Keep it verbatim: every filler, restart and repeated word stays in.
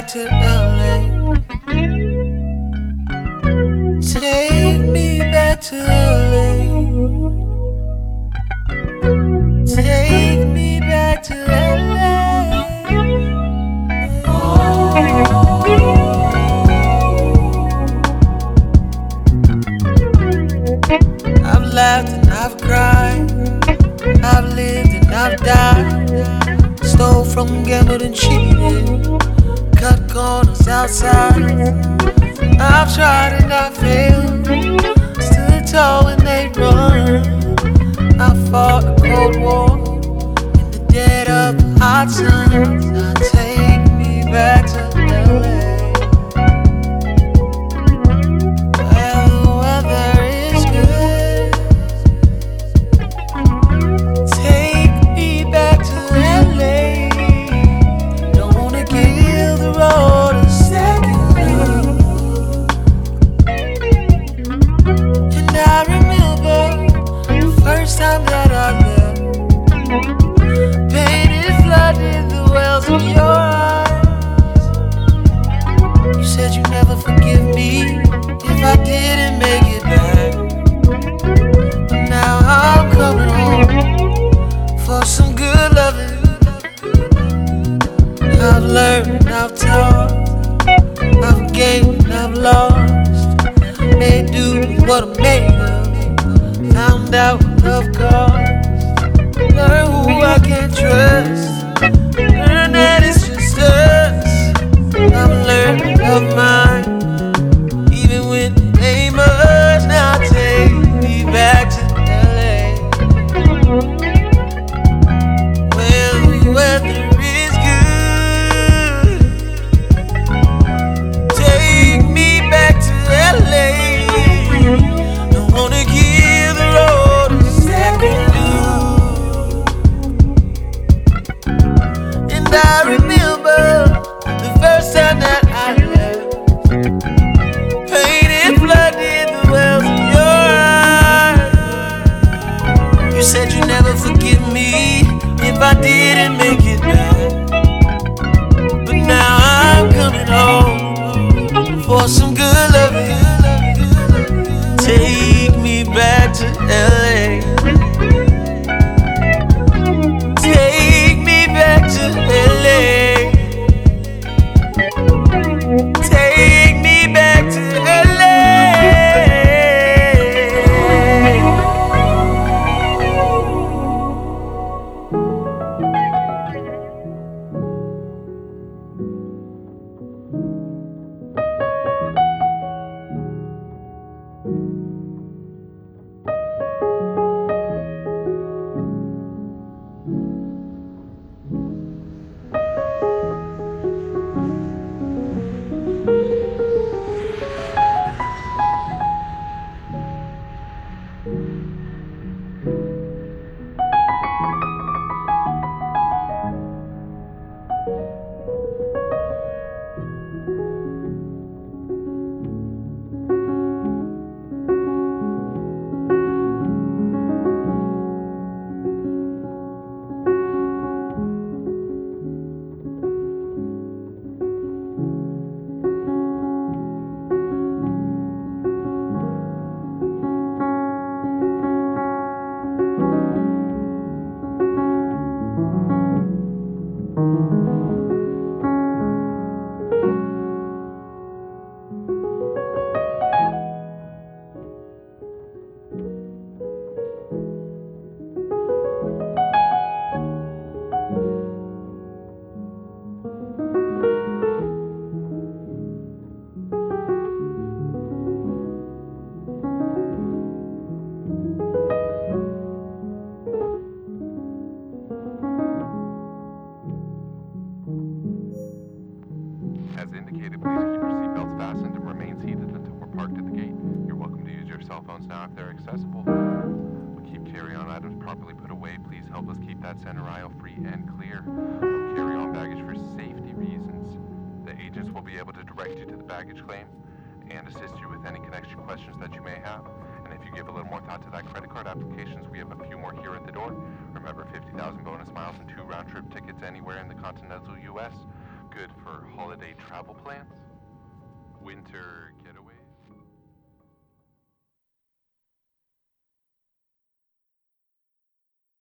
back to L A. Take me back to L A. Take me back to L A. I've laughed and I've cried, I've lived and I've died, stole from, gambled and cheated, cut corners outside. I've tried and I failed, stood tall when they run. I fought a cold war in the dead of the hot sun. Now take me back to L A, where the weather is good. Take me back to L A. Don't wanna give the road a second look. And I remember the first time that I left, pain had flooded the wells of your eyes. You said you'd never forgive me if I didn't make it back. But now I'm coming home for some good loving. I've learned, I've taught, I've gained, I've lost, made do with what I'm made of. Found out of course, learn who I can't trust, learn that it's just us. I've learned of mine, even when it ain't much. Now take me back to L A, where the weather is good. Take me back to L A. Don't wanna give the road a second look. And I remember the first time that I left, pain had flooded the wells of your eyes. You said you'd never forgive me if I didn't make it back. But now I'm coming home for some good loving. Take me back to L A. Take me back to L A. Take me back to L A. As indicated, please keep your seatbelts fastened and remain seated until we're parked at the gate. You're welcome to use your cell phones now if they're accessible. We'll keep carry-on items properly put away. Please help us keep that center aisle free and clear. We'll carry on baggage for safety reasons. The agents will be able to direct you to the baggage claim and assist you with any connection questions that you may have. And if you give a little more thought to that credit card applications, we have a few more here at the door. Remember, fifty thousand bonus miles and two round-trip tickets anywhere in the continental U S good for holiday travel plans, winter getaways.